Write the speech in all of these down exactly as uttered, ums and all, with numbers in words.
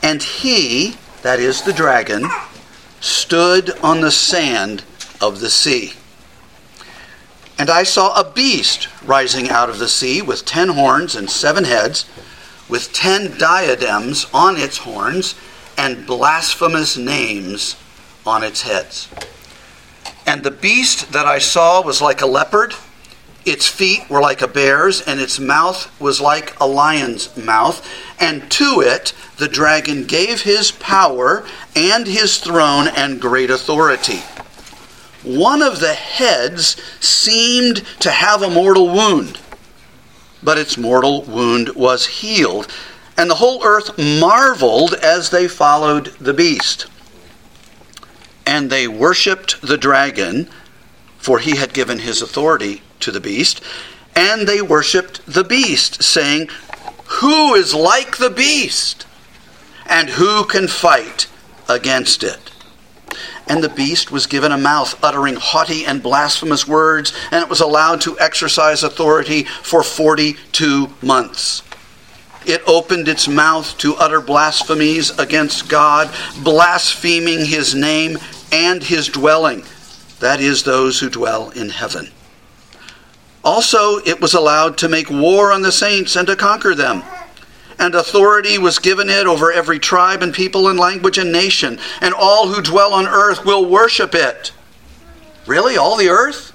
And he, that is the dragon, stood on the sand of the sea. And I saw a beast rising out of the sea with ten horns and seven heads, with ten diadems on its horns and blasphemous names on its heads. And the beast that I saw was like a leopard, its feet were like a bear's, and its mouth was like a lion's mouth. And to it the dragon gave his power and his throne and great authority. One of the heads seemed to have a mortal wound, but its mortal wound was healed. And the whole earth marveled as they followed the beast. And they worshipped the dragon, for he had given his authority to the beast. And they worshipped the beast, saying, "Who is like the beast? And who can fight against it?" And the beast was given a mouth uttering haughty and blasphemous words, and it was allowed to exercise authority for forty-two months. It opened its mouth to utter blasphemies against God, blaspheming his name and his dwelling, that is, those who dwell in heaven. Also, it was allowed to make war on the saints and to conquer them. And authority was given it over every tribe and people and language and nation, and all who dwell on earth will worship it. Really? All the earth?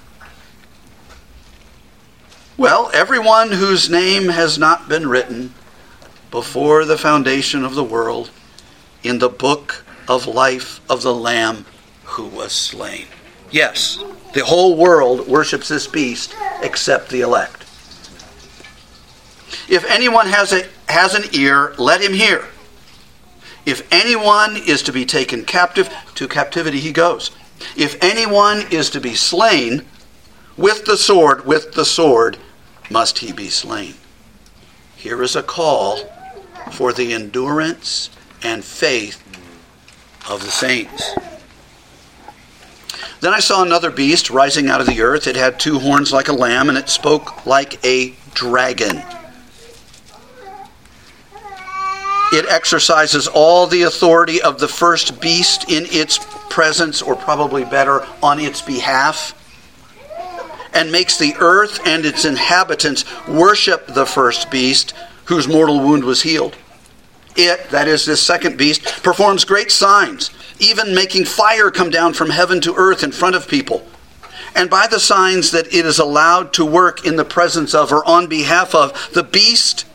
Well, everyone whose name has not been written before the foundation of the world in the book of life of the Lamb who was slain. Yes, the whole world worships this beast except the elect. If anyone has a has an ear, let him hear. If anyone is to be taken captive, to captivity he goes. If anyone is to be slain, with the sword, with the sword must he be slain. Here is a call for the endurance and faith of the saints. Then I saw another beast rising out of the earth. It had two horns like a lamb, and it spoke like a dragon. It exercises all the authority of the first beast in its presence, or probably better, on its behalf, and makes the earth and its inhabitants worship the first beast whose mortal wound was healed. It, that is this second beast, performs great signs, even making fire come down from heaven to earth in front of people. And by the signs that it is allowed to work in the presence of or on behalf of the beast,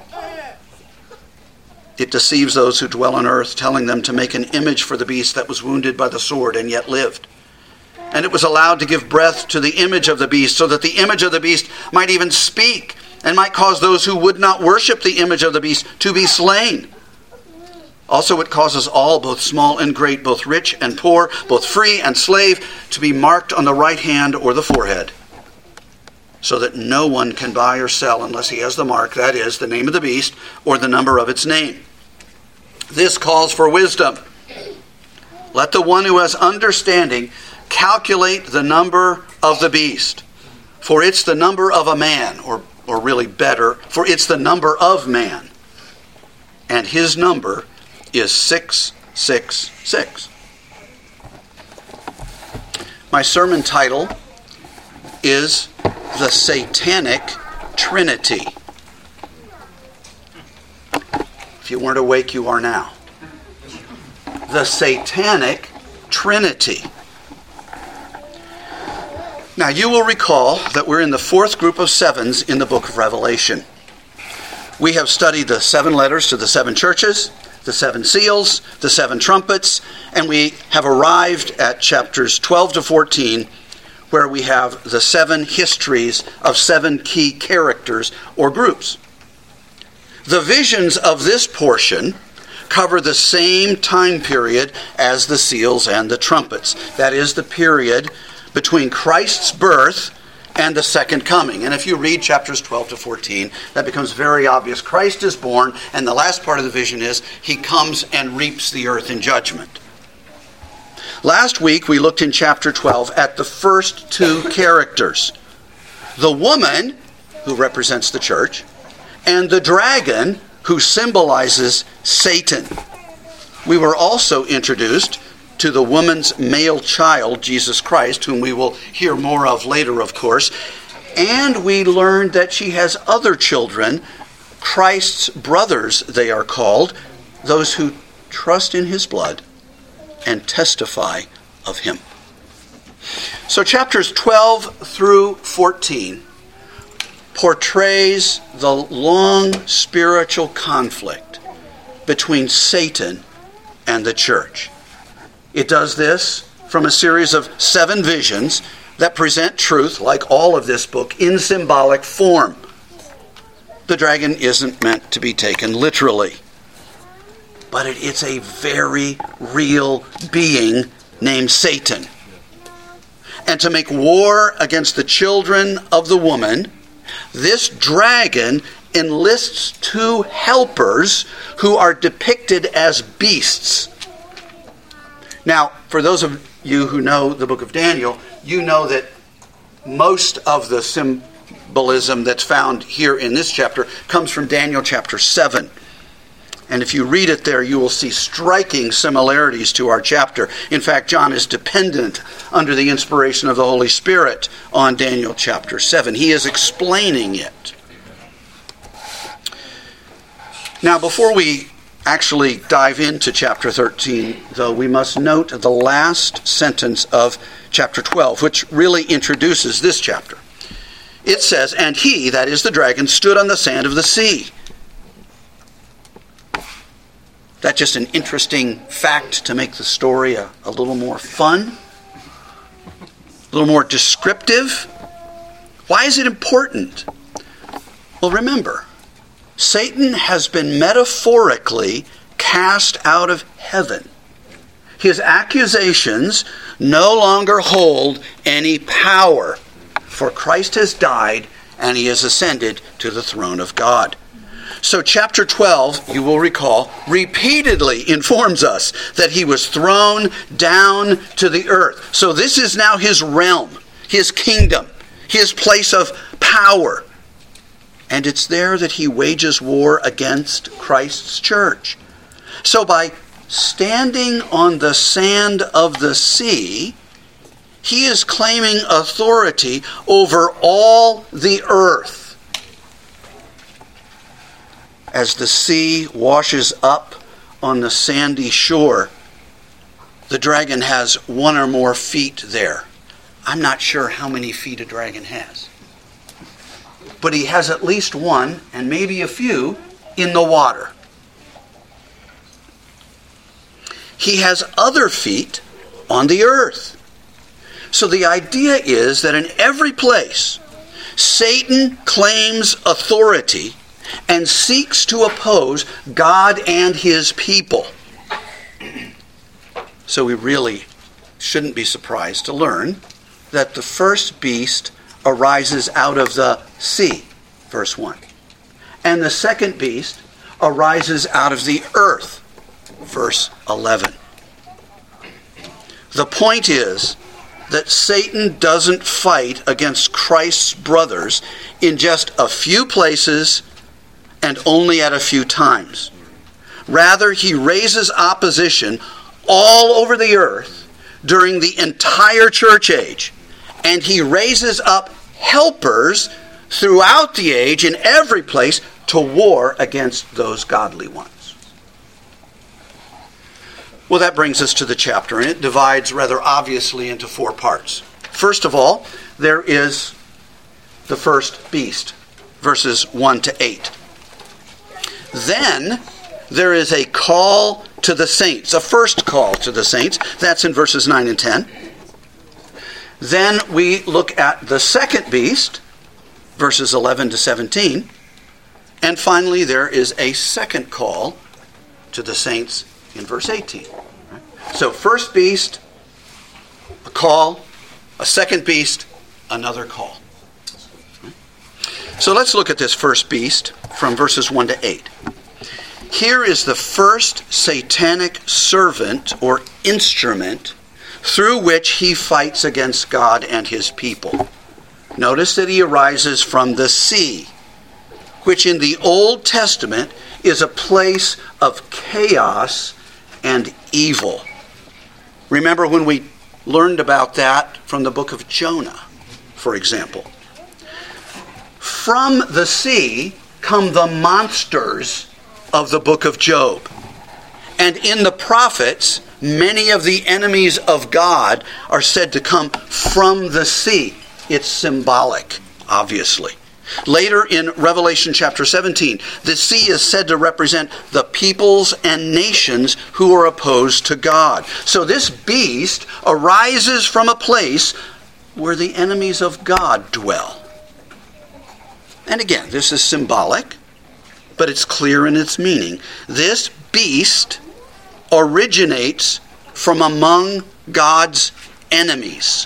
it deceives those who dwell on earth, telling them to make an image for the beast that was wounded by the sword and yet lived. And it was allowed to give breath to the image of the beast, so that the image of the beast might even speak, and might cause those who would not worship the image of the beast to be slain. Also it causes all, both small and great, both rich and poor, both free and slave, to be marked on the right hand or the forehead, so that no one can buy or sell unless he has the mark, that is, the name of the beast or the number of its name. This calls for wisdom. Let the one who has understanding calculate the number of the beast, for it's the number of a man, or, or really better, for it's the number of man. And his number is six six six. My sermon title is The Satanic Trinity. If you weren't awake, you are now. The Satanic Trinity. Now, you will recall that we're in the fourth group of sevens in the book of Revelation. We have studied the seven letters to the seven churches, the seven seals, the seven trumpets, and we have arrived at chapters twelve to fourteen, where we have the seven histories of seven key characters or groups. The visions of this portion cover the same time period as the seals and the trumpets. That is the period between Christ's birth and the second coming. And if you read chapters twelve to fourteen, that becomes very obvious. Christ is born, and the last part of the vision is he comes and reaps the earth in judgment. Last week we looked in chapter twelve at the first two characters. The woman, who represents the church, and the dragon, who symbolizes Satan. we were also introduced to the woman's male child, Jesus Christ, whom we will hear more of later, of course. And we learned that she has other children, Christ's brothers, they are called, those who trust in his blood and testify of him. So chapters twelve through fourteen portrays the long spiritual conflict between Satan and the church. It does this from a series of seven visions that present truth, like all of this book, in symbolic form. The dragon isn't meant to be taken literally, but it, it's a very real being named Satan. And to make war against the children of the woman, this dragon enlists two helpers who are depicted as beasts. Now, for those of you who know the book of Daniel, you know that most of the symbolism that's found here in this chapter comes from Daniel chapter seven. And if you read it there, you will see striking similarities to our chapter. In fact, John is dependent, under the inspiration of the Holy Spirit, on Daniel chapter seven. He is explaining it. Now, before we actually dive into chapter thirteen, though, we must note the last sentence of chapter twelve, which really introduces this chapter. It says, "And he," that is the dragon, "stood on the sand of the sea." That's just an interesting fact to make the story a, a little more fun, a little more descriptive. Why is it important? Well, remember, Satan has been metaphorically cast out of heaven. His accusations no longer hold any power, for Christ has died and he has ascended to the throne of God. So chapter twelve, you will recall, repeatedly informs us that he was thrown down to the earth. So this is now his realm, his kingdom, his place of power. And it's there that he wages war against Christ's church. So by standing on the sand of the sea, he is claiming authority over all the earth. As the sea washes up on the sandy shore, the dragon has one or more feet there. I'm not sure how many feet a dragon has, but he has at least one, and maybe a few, in the water. He has other feet on the earth. So the idea is that in every place, Satan claims authority and seeks to oppose God and his people. So we really shouldn't be surprised to learn that the first beast arises out of the sea, verse one. And the second beast arises out of the earth, verse eleven. The point is that Satan doesn't fight against Christ's brothers in just a few places and only at a few times. Rather, he raises opposition all over the earth during the entire church age, and he raises up helpers throughout the age in every place to war against those godly ones. Well, that brings us to the chapter, and it divides rather obviously into four parts. First of all, there is the first beast, verses one to eight. Then there is a call to the saints, a first call to the saints. That's in verses nine and ten. Then we look at the second beast, verses eleven to seventeen. And finally, there is a second call to the saints in verse eighteen. So first beast, a call. A second beast, another call. So let's look at this first beast from verses one to eight. Here is the first satanic servant or instrument through which he fights against God and his people. Notice that he arises from the sea, which in the Old Testament is a place of chaos and evil. Remember when we learned about that from the book of Jonah, for example. From the sea come the monsters of the book of Job. And in the prophets, many of the enemies of God are said to come from the sea. It's symbolic, obviously. Later in Revelation chapter seventeen, the sea is said to represent the peoples and nations who are opposed to God. So this beast arises from a place where the enemies of God dwell. And again, this is symbolic, but it's clear in its meaning. This beast originates from among God's enemies.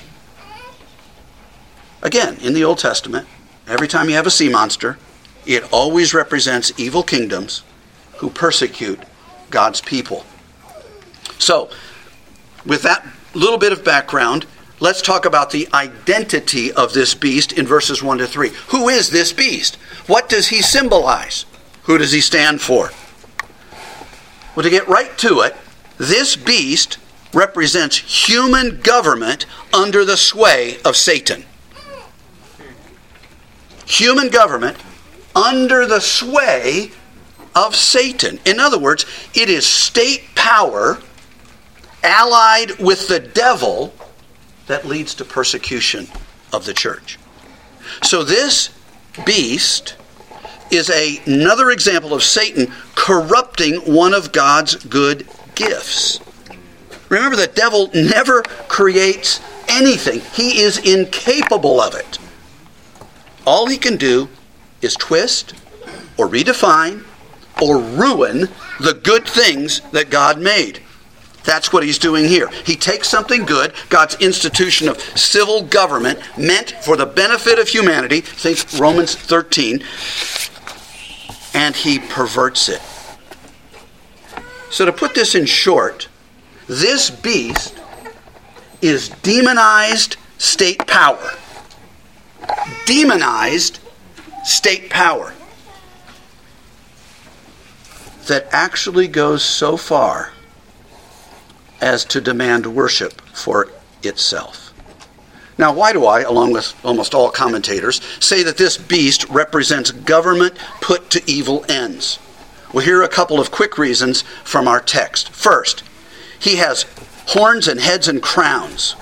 Again, in the Old Testament, every time you have a sea monster, it always represents evil kingdoms who persecute God's people. So, with that little bit of background, let's talk about the identity of this beast in verses one to three. Who is this beast? What does he symbolize? Who does he stand for? Well, to get right to it, this beast represents human government under the sway of Satan. Human government under the sway of Satan. In other words, it is state power allied with the devil that leads to persecution of the church. So this beast is a, another example of Satan corrupting one of God's good gifts. Remember, the devil never creates anything. He is incapable of it. All he can do is twist or redefine or ruin the good things that God made. That's what he's doing here. He takes something good, God's institution of civil government, meant for the benefit of humanity, think Romans thirteen, and he perverts it. So to put this in short, this beast is demonized state power. Demonized state power that actually goes so far as to demand worship for itself. Now, why do I, along with almost all commentators, say that this beast represents government put to evil ends? Well, here are a couple of quick reasons from our text. First, he has horns and heads and crowns.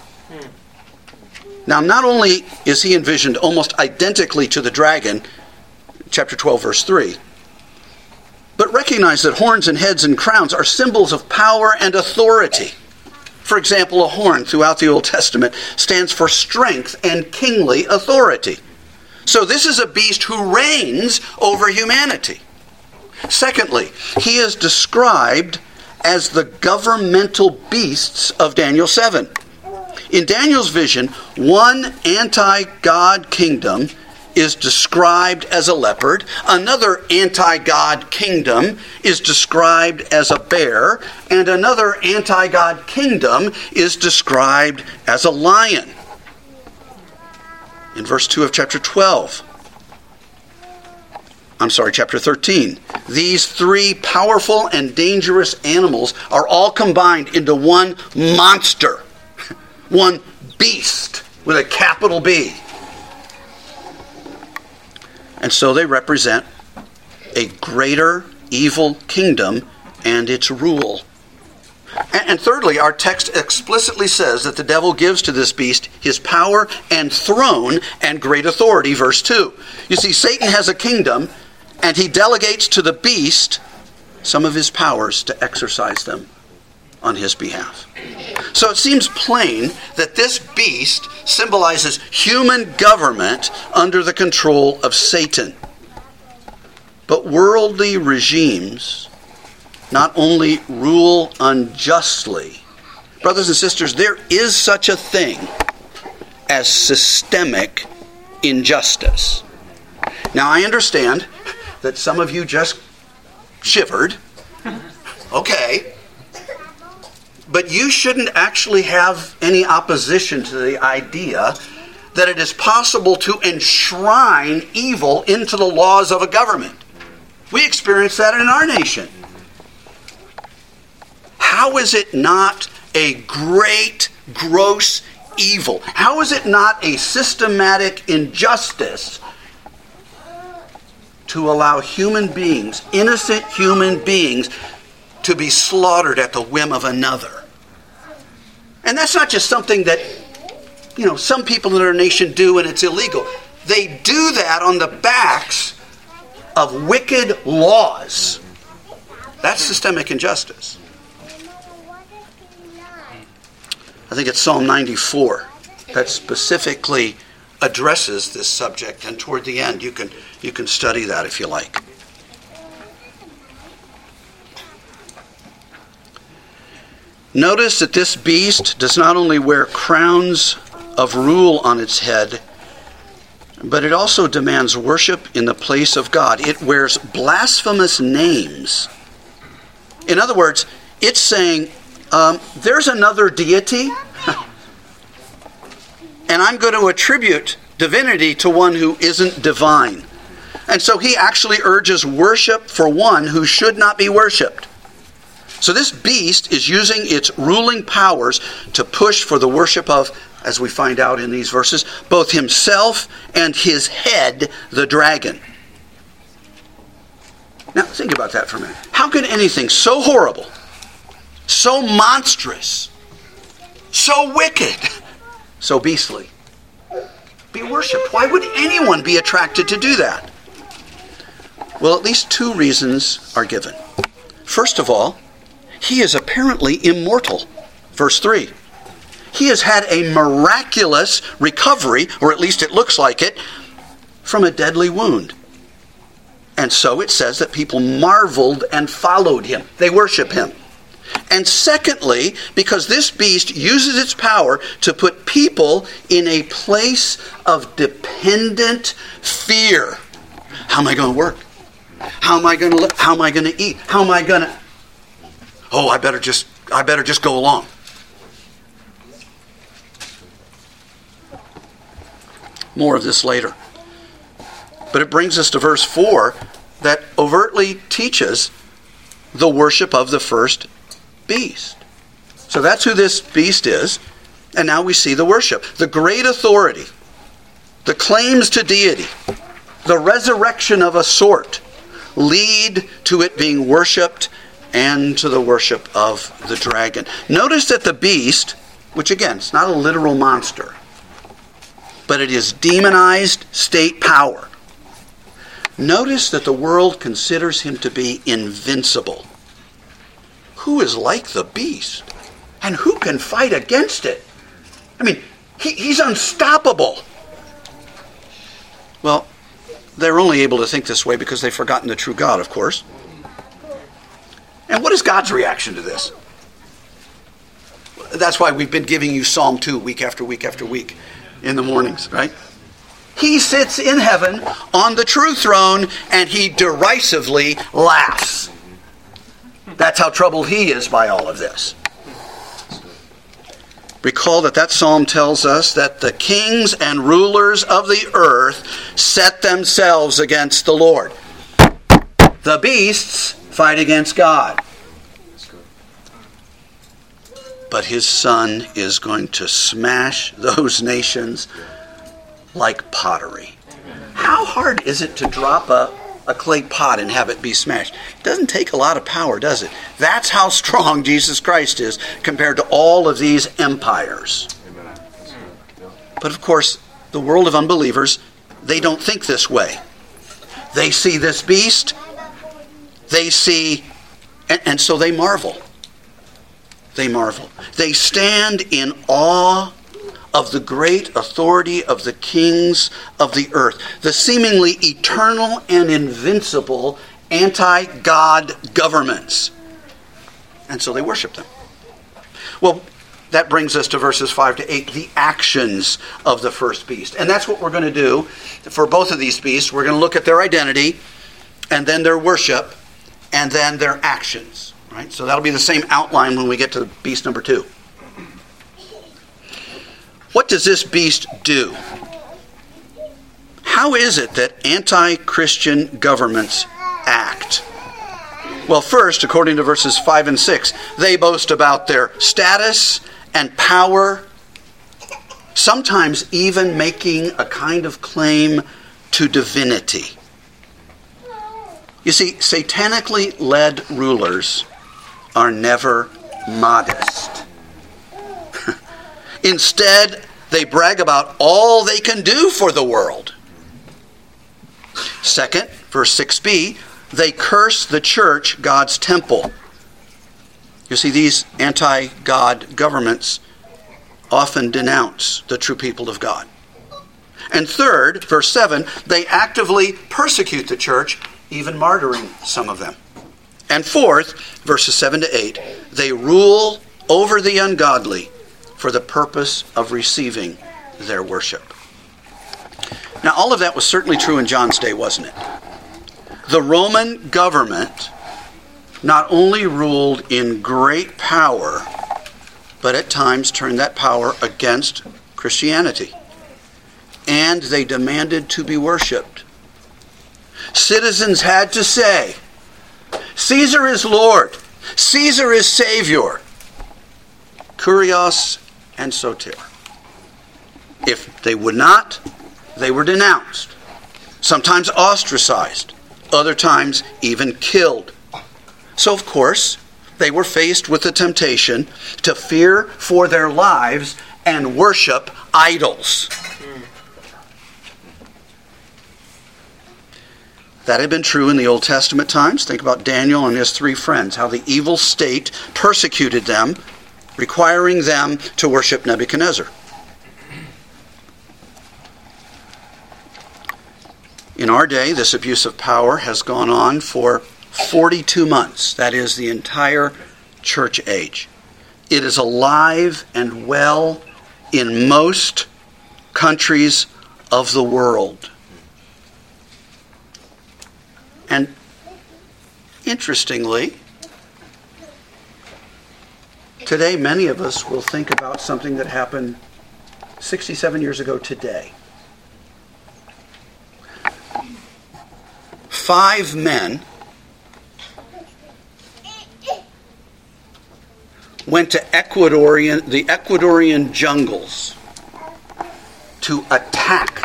Now, not only is he envisioned almost identically to the dragon, chapter twelve, verse three, but recognize that horns and heads and crowns are symbols of power and authority. For example, a horn throughout the Old Testament stands for strength and kingly authority. So this is a beast who reigns over humanity. Secondly, he is described as the governmental beasts of Daniel seven. In Daniel's vision, one anti-God kingdom is described as a leopard. Another anti-God kingdom is described as a bear. And another anti-God kingdom is described as a lion. In verse two of chapter twelve, I'm sorry, chapter thirteen, these three powerful and dangerous animals are all combined into one monster. One beast with a capital B. And so they represent a greater evil kingdom and its rule. And, and thirdly, our text explicitly says that the devil gives to this beast his power and throne and great authority, verse two. You see, Satan has a kingdom, and he delegates to the beast some of his powers to exercise them on his behalf. So it seems plain that this beast symbolizes human government under the control of Satan. But worldly regimes not only rule unjustly. Brothers and sisters, there is such a thing as systemic injustice. Now, I understand that some of you just shivered. Okay. But you shouldn't actually have any opposition to the idea that it is possible to enshrine evil into the laws of a government. We experience that in our nation. how is it not a great, gross evil? How is it not a systematic injustice to allow human beings, innocent human beings, to be slaughtered at the whim of another? And that's not just something that, you know, some people in our nation do and it's illegal. They do that on the backs of wicked laws. That's systemic injustice. I think it's Psalm ninety-four that specifically addresses this subject, and toward the end you can you can study that if you like. Notice that this beast does not only wear crowns of rule on its head, but it also demands worship in the place of God. It wears blasphemous names. In other words, it's saying, um, there's another deity, and I'm going to attribute divinity to one who isn't divine. And so he actually urges worship for one who should not be worshipped. So this beast is using its ruling powers to push for the worship of, as we find out in these verses, both himself and his head, the dragon. Now, think about that for a minute. How can anything so horrible, so monstrous, so wicked, so beastly, be worshipped? Why would anyone be attracted to do that? Well, at least two reasons are given. First of all, he is apparently immortal. Verse three. He has had a miraculous recovery, or at least it looks like it, from a deadly wound. And so it says that people marveled and followed him. They worship him. And secondly, because this beast uses its power to put people in a place of dependent fear. How am I going to work? How am I going to live? How am I going to eat? How am I going to... Oh, I better just I better just go along. More of this later. But it brings us to verse four that overtly teaches the worship of the first beast. So that's who this beast is. And now we see the worship. The great authority, the claims to deity, the resurrection of a sort lead to it being worshipped and to the worship of the dragon. Notice that the beast, which again, it's not a literal monster, but it is demonized state power. Notice that the world considers him to be invincible. Who is like the beast? And who can fight against it? I mean, he, he's unstoppable. Well, they're only able to think this way because they've forgotten the true God, of course. And what is God's reaction to this? That's why we've been giving you Psalm two week after week after week in the mornings, right? He sits in heaven on the true throne and he derisively laughs. That's how troubled he is by all of this. Recall that that psalm tells us that the kings and rulers of the earth set themselves against the Lord. The beasts fight against God. But his son is going to smash those nations like pottery. How hard is it to drop a, a clay pot and have it be smashed? It doesn't take a lot of power, does it? That's how strong Jesus Christ is compared to all of these empires. But of course, the world of unbelievers, they don't think this way. They see this beast, they see, and, and so they marvel. They marvel. They stand in awe of the great authority of the kings of the earth, the seemingly eternal and invincible anti-God governments. And so they worship them. Well, that brings us to verses five to eight, the actions of the first beast. And that's what we're going to do for both of these beasts. We're going to look at their identity, and then their worship, and then their actions. Right? So that'll be the same outline when we get to beast number two. What does this beast do? How is it that anti-Christian governments act? Well, first, according to verses five and six, they boast about their status and power, sometimes even making a kind of claim to divinity. You see, satanically led rulers are never modest. Instead, they brag about all they can do for the world. Second, verse six b, they curse the church, God's temple. You see, these anti-God governments often denounce the true people of God. And third, verse seven, they actively persecute the church, even martyring some of them. And fourth, verses seven to eight, they rule over the ungodly for the purpose of receiving their worship. Now, all of that was certainly true in John's day, wasn't it? The Roman government not only ruled in great power, but at times turned that power against Christianity. And they demanded to be worshipped. Citizens had to say, Caesar is Lord, Caesar is Savior, Kurios and Soter. If they would not, they were denounced, sometimes ostracized, other times even killed. So, of course, they were faced with the temptation to fear for their lives and worship idols. That had been true in the Old Testament times. Think about Daniel and his three friends, how the evil state persecuted them, requiring them to worship Nebuchadnezzar. In our day, this abuse of power has gone on for forty-two months. That is the entire church age. It is alive and well in most countries of the world. And interestingly, today many of us will think about something that happened sixty-seven years ago today. Five men went to Ecuadorian, the Ecuadorian jungles to attack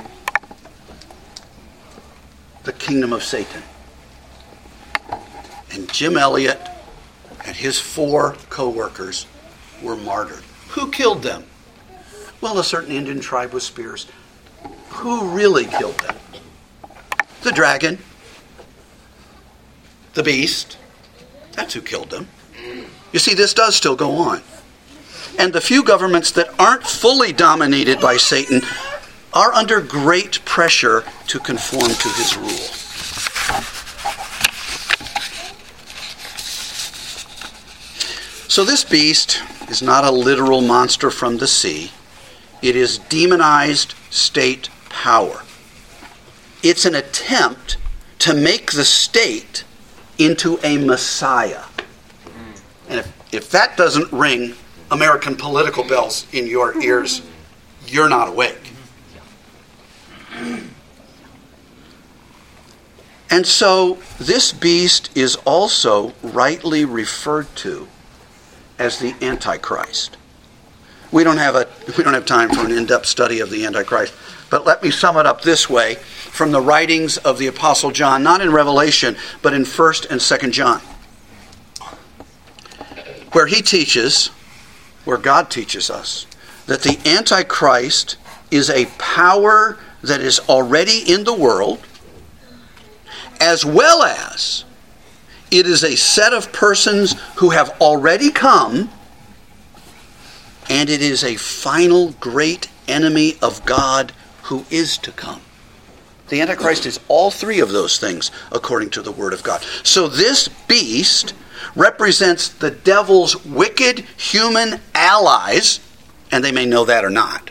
the kingdom of Satan. And Jim Elliot and his four co-workers were martyred. Who killed them? Well, a certain Indian tribe with spears. Who really killed them? The dragon. The beast. That's who killed them. You see, this does still go on. And the few governments that aren't fully dominated by Satan are under great pressure to conform to his rule. So this beast is not a literal monster from the sea. It is demonized state power. It's an attempt to make the state into a messiah. And if, if that doesn't ring American political bells in your ears, you're not awake. And so this beast is also rightly referred to as the Antichrist. We don't have a we don't have time for an in-depth study of the Antichrist, but let me sum it up this way from the writings of the Apostle John, not in Revelation, but in First and Second John, where he teaches, where God teaches us, that the Antichrist is a power that is already in the world, as well as it is a set of persons who have already come, and it is a final great enemy of God who is to come. The Antichrist is all three of those things according to the Word of God. So this beast represents the devil's wicked human allies, and they may know that or not,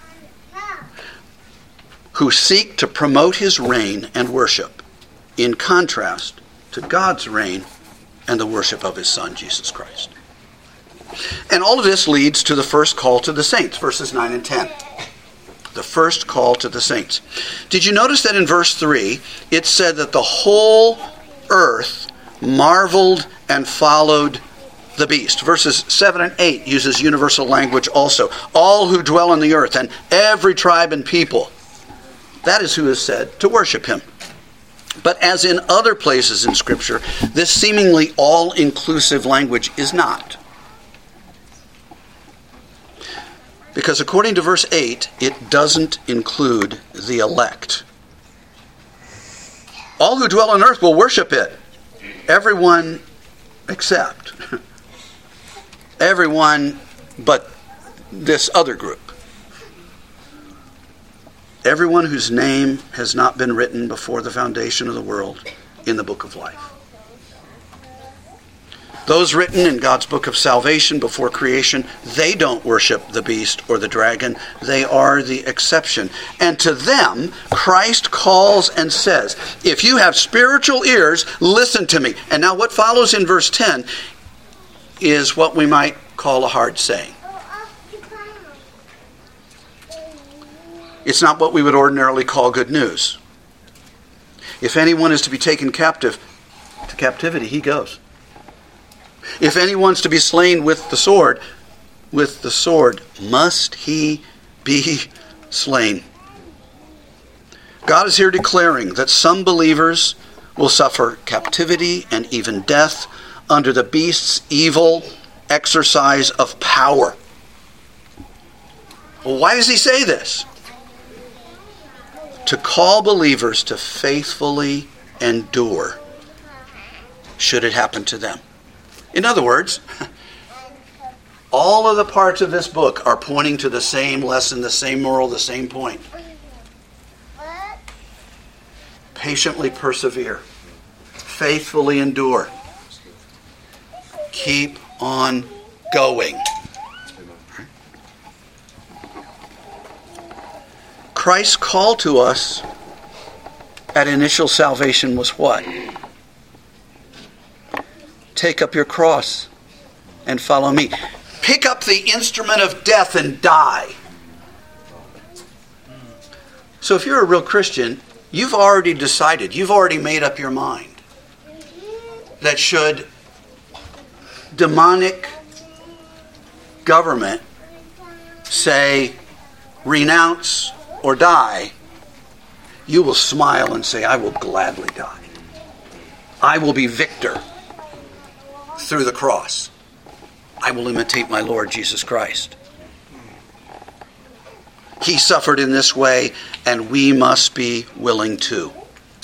who seek to promote his reign and worship, in contrast to God's reign and the worship of his Son, Jesus Christ. And all of this leads to the first call to the saints, verses nine and ten. The first call to the saints. Did you notice that in verse three, it said that the whole earth marveled and followed the beast. Verses seven and eight uses universal language also. All who dwell on the earth and every tribe and people. That is who is said to worship him. But as in other places in Scripture, this seemingly all-inclusive language is not. Because according to verse eight, it doesn't include the elect. All who dwell on earth will worship it. Everyone except. Everyone but this other group. Everyone whose name has not been written before the foundation of the world in the book of life. Those written in God's book of salvation before creation, they don't worship the beast or the dragon. They are the exception. And to them, Christ calls and says, if you have spiritual ears, listen to me. And now what follows in verse ten is what we might call a hard saying. It's not what we would ordinarily call good news. If anyone is to be taken captive to captivity, he goes. If anyone's to be slain with the sword, with the sword must he be slain. God is here declaring that some believers will suffer captivity and even death under the beast's evil exercise of power. Well, why does he say this? To call believers to faithfully endure should it happen to them. In other words, all of the parts of this book are pointing to the same lesson, the same moral, the same point. Patiently persevere. Faithfully endure. Keep on going. Christ's call to us at initial salvation was what? Take up your cross and follow me. Pick up the instrument of death and die. So if you're a real Christian, you've already decided, you've already made up your mind that should demonic government say, renounce or die, you will smile and say, I will gladly die. I will be victor through the cross. I will imitate my Lord Jesus Christ. He suffered in this way, and we must be willing to.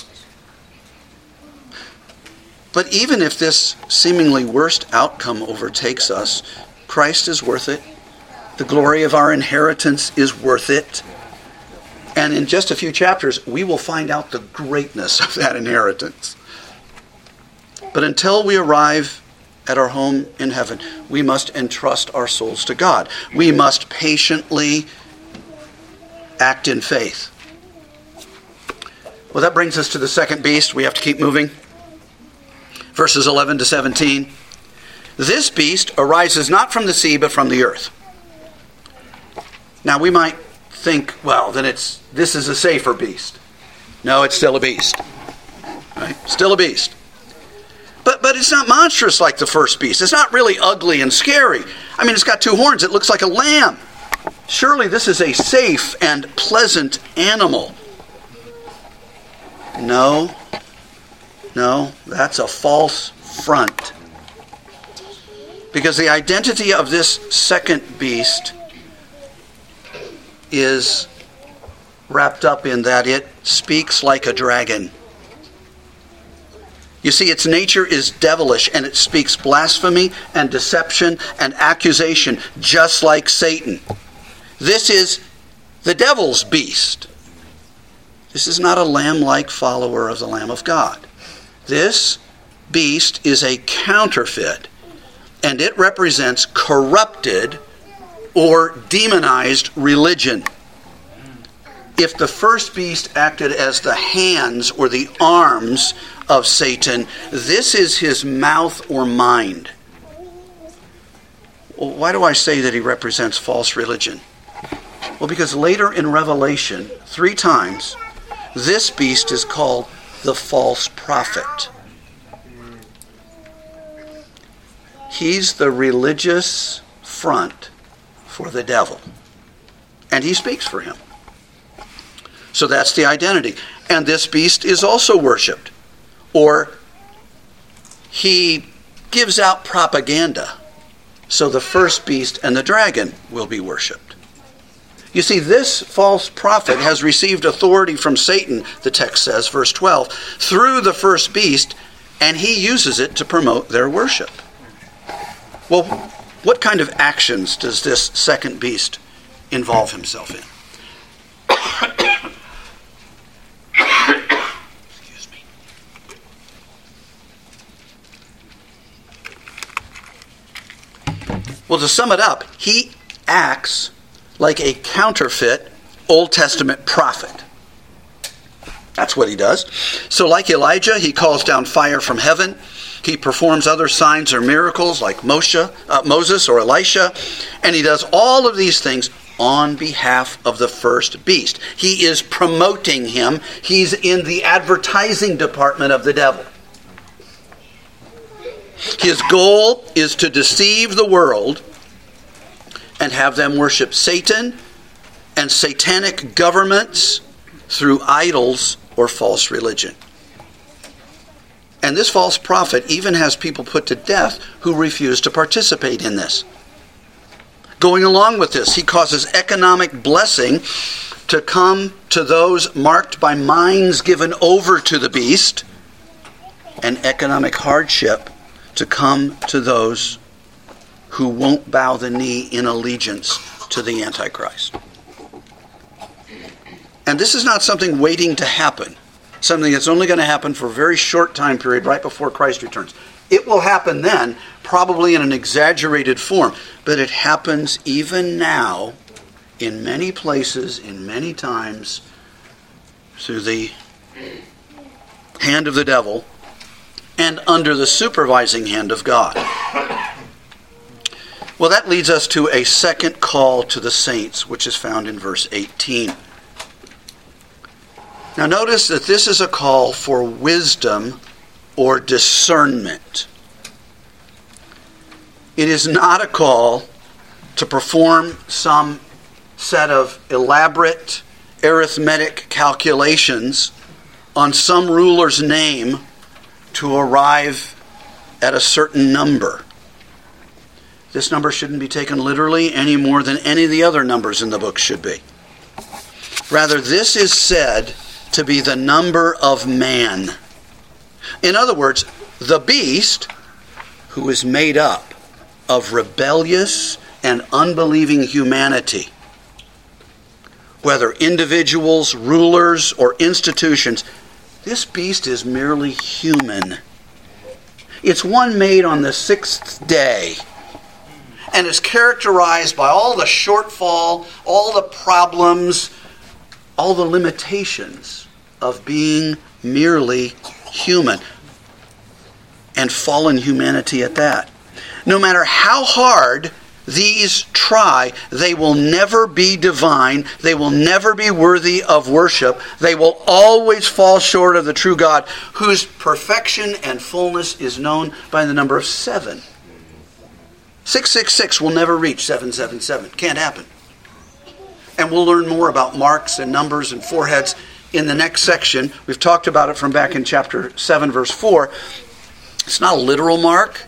But even if this seemingly worst outcome overtakes us, Christ is worth it. The glory of our inheritance is worth it. And in just a few chapters, we will find out the greatness of that inheritance. But until we arrive at our home in heaven, we must entrust our souls to God. We must patiently act in faith. Well, that brings us to the second beast. We have to keep moving. Verses eleven to seventeen. This beast arises not from the sea, but from the earth. Now we might think, well, then it's this is a safer beast. No, it's still a beast. Right? Still a beast. But but it's not monstrous like the first beast. It's not really ugly and scary. I mean, it's got two horns. It looks like a lamb. Surely this is a safe and pleasant animal. No. No, that's a false front. Because the identity of this second beast is wrapped up in that it speaks like a dragon. You see, its nature is devilish, and it speaks blasphemy and deception and accusation, just like Satan. This is the devil's beast. This is not a lamb-like follower of the Lamb of God. This beast is a counterfeit, and it represents corrupted or demonized religion. If the first beast acted as the hands or the arms of Satan, this is his mouth or mind. Well, why do I say that he represents false religion? Well, because later in Revelation, three times, this beast is called the false prophet. He's the religious front for the devil. And he speaks for him. So that's the identity. And this beast is also worshipped. Or he gives out propaganda. So the first beast and the dragon will be worshipped. You see, this false prophet has received authority from Satan, the text says, verse twelve, through the first beast, and he uses it to promote their worship. Well, what kind of actions does this second beast involve himself in? Excuse me. Well, to sum it up, he acts like a counterfeit Old Testament prophet. That's what he does. So like Elijah, he calls down fire from heaven. He performs other signs or miracles like Moshe, uh, Moses or Elisha. And he does all of these things on behalf of the first beast. He is promoting him. He's in the advertising department of the devil. His goal is to deceive the world and have them worship Satan and satanic governments through idols or false religion. And this false prophet even has people put to death who refuse to participate in this. Going along with this, he causes economic blessing to come to those marked by minds given over to the beast, and economic hardship to come to those who won't bow the knee in allegiance to the Antichrist. And this is not something waiting to happen, something that's only going to happen for a very short time period right before Christ returns. It will happen then, probably in an exaggerated form, but it happens even now in many places, in many times, through the hand of the devil and under the supervising hand of God. Well, that leads us to a second call to the saints, which is found in verse eighteen. Now notice that this is a call for wisdom or discernment. It is not a call to perform some set of elaborate arithmetic calculations on some ruler's name to arrive at a certain number. This number shouldn't be taken literally any more than any of the other numbers in the book should be. Rather, this is said to be the number of man. In other words, the beast, who is made up of rebellious and unbelieving humanity, whether individuals, rulers, or institutions, this beast is merely human. It's one made on the sixth day and is characterized by all the shortfall, all the problems, all the limitations of being merely human, and fallen humanity at that. No matter how hard these try, they will never be divine. They will never be worthy of worship. They will always fall short of the true God, whose perfection and fullness is known by the number of seven. six six six will never reach seven seven seven. Can't happen. And we'll learn more about marks and numbers and foreheads in the next section. We've talked about it from back in chapter seven, verse four. It's not a literal mark.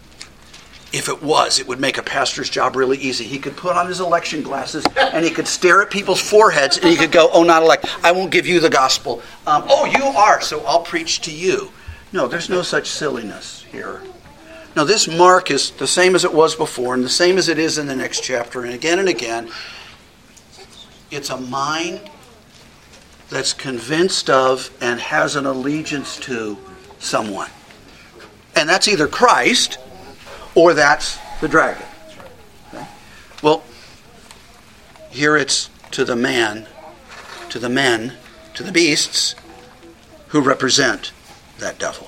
If it was, it would make a pastor's job really easy. He could put on his election glasses and he could stare at people's foreheads and he could go, oh, not elect. I won't give you the gospel. Um, oh, you are, so I'll preach to you. No, there's no such silliness here. Now, this mark is the same as it was before and the same as it is in the next chapter. And again and again, it's a mind that's convinced of and has an allegiance to someone. And that's either Christ or that's the dragon. Okay? Well, here it's to the man, to the men, to the beasts who represent that devil.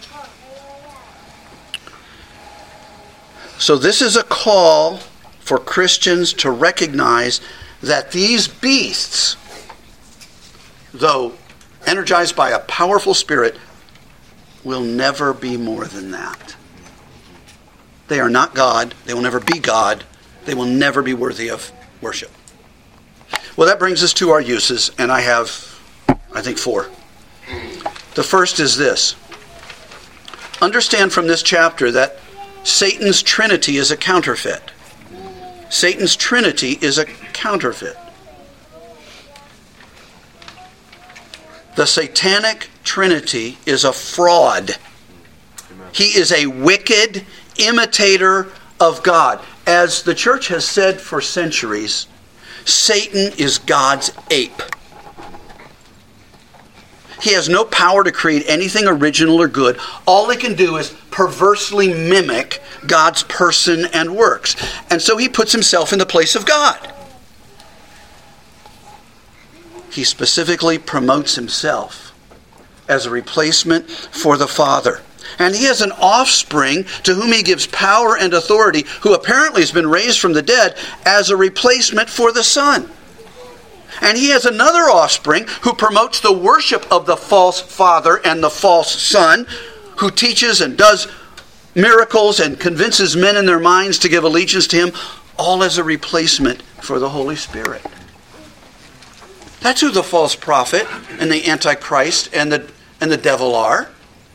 So this is a call for Christians to recognize that these beasts, though energized by a powerful spirit, will never be more than that. They are not God. They will never be God. They will never be worthy of worship. Well, that brings us to our uses, and I have, I think, four. The first is this. Understand from this chapter that Satan's trinity is a counterfeit. Satan's trinity is a counterfeit. The satanic trinity is a fraud. He is a wicked imitator of God. As the church has said for centuries, Satan is God's ape. He has no power to create anything original or good. All he can do is perversely mimic God's person and works. And so he puts himself in the place of God. He specifically promotes himself as a replacement for the Father. And he has an offspring to whom he gives power and authority, who apparently has been raised from the dead as a replacement for the Son. And he has another offspring who promotes the worship of the false father and the false son, who teaches and does miracles and convinces men in their minds to give allegiance to him, all as a replacement for the Holy Spirit. That's who the false prophet and the Antichrist and the, and the devil are.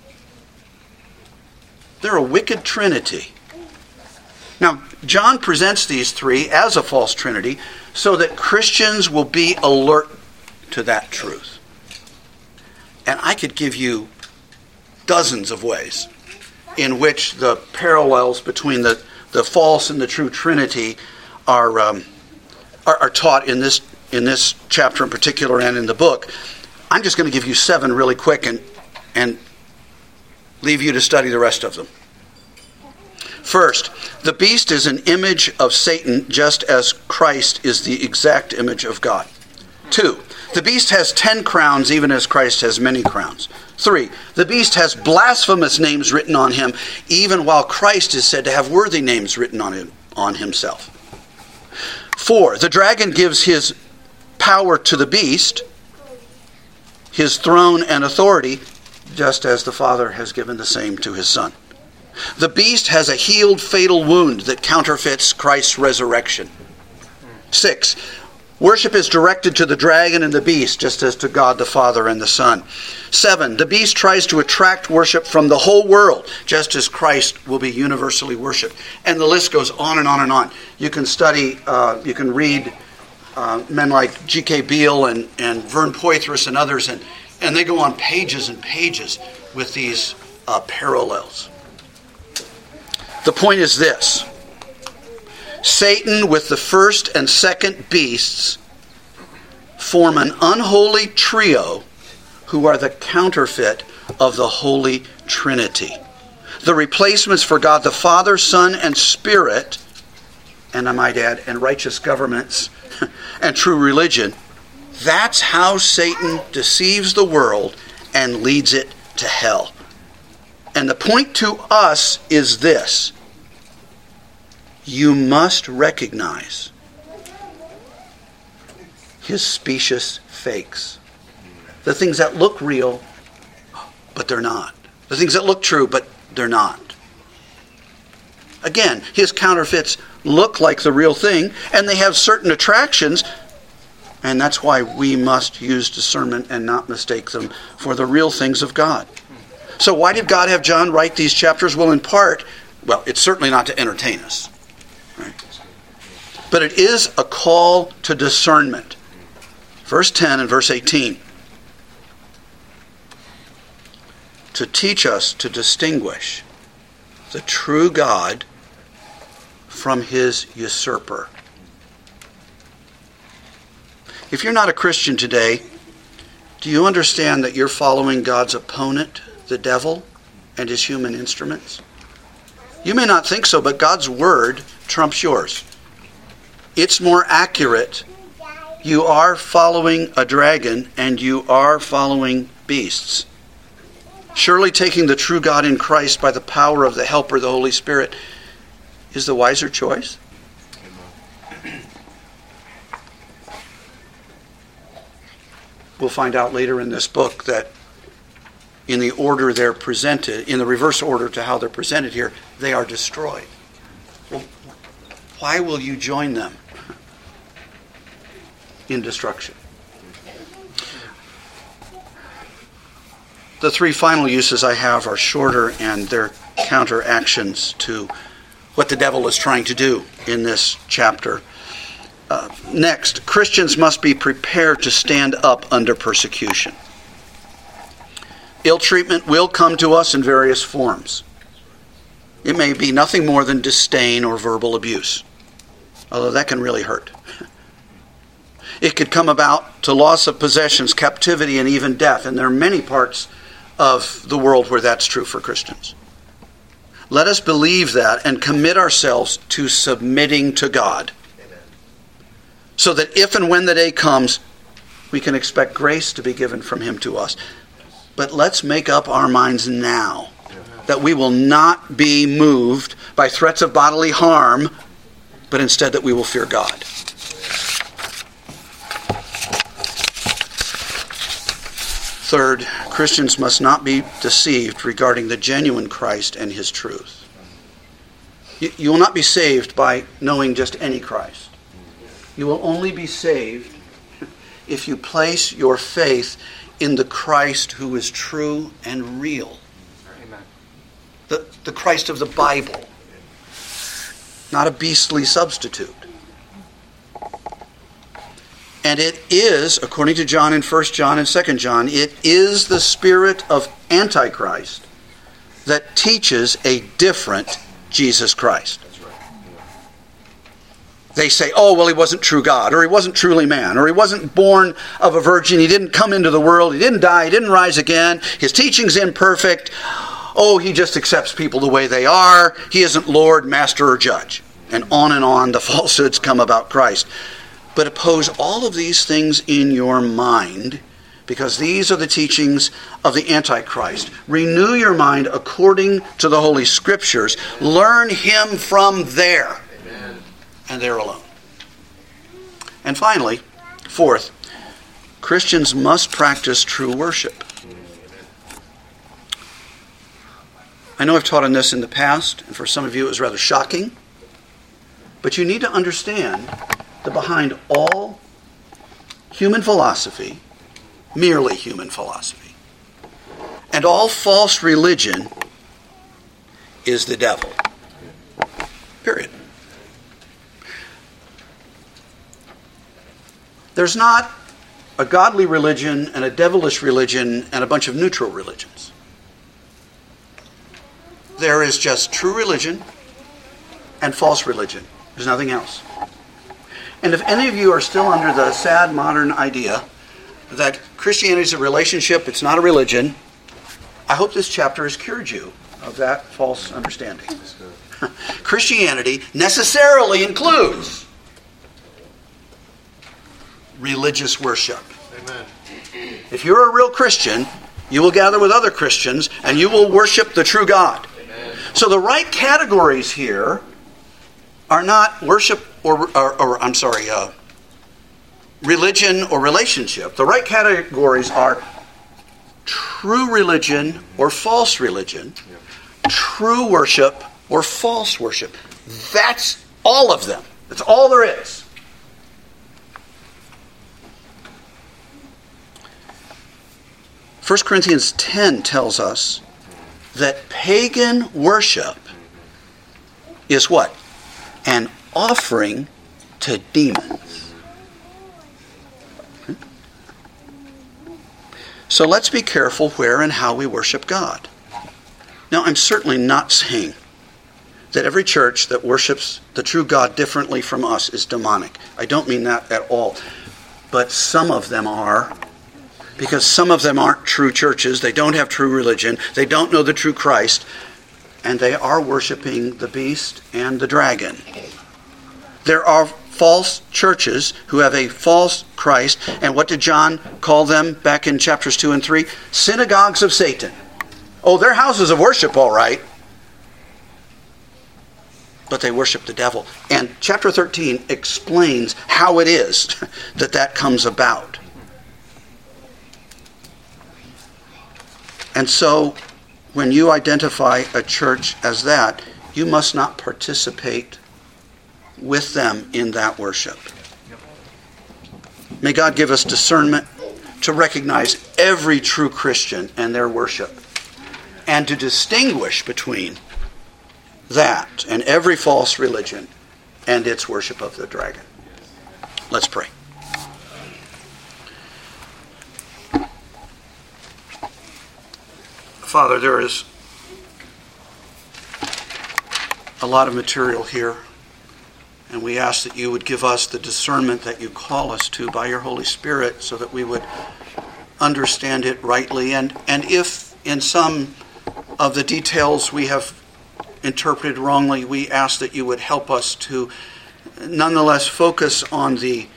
They're a wicked trinity. Now, John presents these three as a false trinity so that Christians will be alert to that truth. And I could give you dozens of ways in which the parallels between the, the false and the true trinity are, um, are, are taught in this, in this chapter in particular and in the book. I'm just going to give you seven really quick and, and leave you to study the rest of them. First, the beast is an image of Satan just as Christ is the exact image of God. Two, the beast has ten crowns even as Christ has many crowns. Three, the beast has blasphemous names written on him even while Christ is said to have worthy names written on him, on himself. Four, the dragon gives his power to the beast, his throne and authority, just as the Father has given the same to his Son. The beast has a healed fatal wound that counterfeits Christ's resurrection. Six, worship is directed to the dragon and the beast, just as to God the Father and the Son. Seven, the beast tries to attract worship from the whole world, just as Christ will be universally worshipped. And the list goes on and on and on. You can study, uh, you can read uh, men like G K Beale and, and Vern Poythress and others, and, and they go on pages and pages with these uh, parallels. The point is this. Satan with the first and second beasts form an unholy trio who are the counterfeit of the Holy Trinity. The replacements for God the Father, Son, and Spirit, and I might add, and righteous governments and true religion. That's how Satan deceives the world and leads it to hell. And the point to us is this. You must recognize his specious fakes. The things that look real, but they're not. The things that look true, but they're not. Again, his counterfeits look like the real thing, and they have certain attractions, and that's why we must use discernment and not mistake them for the real things of God. So why did God have John write these chapters? Well, in part, well, it's certainly not to entertain us. Right? But it is a call to discernment. Verse ten and verse eighteen. To teach us to distinguish the true God from his usurper. If you're not a Christian today, do you understand that you're following God's opponent, the devil, and his human instruments? You may not think so, but God's word trumps yours. It's more accurate. You are following a dragon and you are following beasts. Surely taking the true God in Christ by the power of the Helper, the Holy Spirit, is the wiser choice. We'll find out later in this book that in the order they're presented, in the reverse order to how they're presented here, they are destroyed. Well, why will you join them in destruction? The three final uses I have are shorter, and they're counteractions to what the devil is trying to do in this chapter. Uh, next, Christians must be prepared to stand up under persecution. Ill treatment will come to us in various forms. It may be nothing more than disdain or verbal abuse, although that can really hurt. It could come about to loss of possessions, captivity, and even death, and there are many parts of the world where that's true for Christians. Let us believe that and commit ourselves to submitting to God, so that if and when the day comes, we can expect grace to be given from Him to us. But let's make up our minds now that we will not be moved by threats of bodily harm, but instead that we will fear God. Third, Christians must not be deceived regarding the genuine Christ and His truth. You, you will not be saved by knowing just any Christ. You will only be saved if you place your faith in the Christ who is true and real. Amen. The, the Christ of the Bible. Not a beastly substitute. And it is, according to John in First John and Second John, it is the spirit of Antichrist that teaches a different Jesus Christ. They say, oh, well, he wasn't true God, or he wasn't truly man, or he wasn't born of a virgin, he didn't come into the world, he didn't die, he didn't rise again, his teaching's imperfect, oh, he just accepts people the way they are, he isn't Lord, Master, or Judge. And on and on the falsehoods come about Christ. But oppose all of these things in your mind, because these are the teachings of the Antichrist. Renew your mind according to the Holy Scriptures. Learn him from there. Amen. And there alone. And finally, fourth, Christians must practice true worship. I know I've taught on this in the past, and for some of you it was rather shocking. But you need to understand that behind all human philosophy, merely human philosophy, and all false religion is the devil. Period. There's not a godly religion and a devilish religion and a bunch of neutral religions. There is just true religion and false religion. There's nothing else. And if any of you are still under the sad modern idea that Christianity is a relationship, it's not a religion, I hope this chapter has cured you of that false understanding. Christianity necessarily includes religious worship. Amen. If you're a real Christian, you will gather with other Christians and you will worship the true God. Amen. So the right categories here are not worship or, or, or I'm sorry, uh, religion or relationship. The right categories are true religion or false religion, true worship or false worship. That's all of them. That's all there is. First Corinthians ten tells us that pagan worship is what? An offering to demons. So let's be careful where and how we worship God. Now, I'm certainly not saying that every church that worships the true God differently from us is demonic. I don't mean that at all. But some of them are, because some of them aren't true churches. They don't have true religion. They don't know the true Christ. And they are worshiping the beast and the dragon. There are false churches who have a false Christ. And what did John call them back in chapters two and three? Synagogues of Satan. Oh, they're houses of worship, all right. But they worship the devil. And chapter thirteen explains how it is that that comes about. And so, when you identify a church as that, you must not participate with them in that worship. May God give us discernment to recognize every true Christian and their worship, and to distinguish between that and every false religion and its worship of the dragon. Let's pray. Father, there is a lot of material here, and we ask that you would give us the discernment that you call us to by your Holy Spirit, so that we would understand it rightly. And, and if in some of the details we have interpreted wrongly, we ask that you would help us to nonetheless focus on the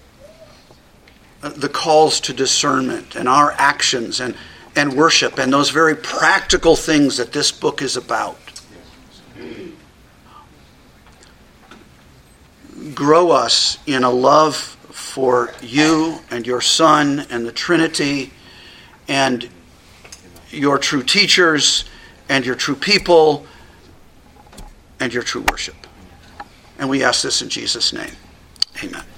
the calls to discernment and our actions and, and worship and those very practical things that this book is about. Grow us in a love for you and your Son and the Trinity and your true teachers and your true people and your true worship. And we ask this in Jesus' name. Amen.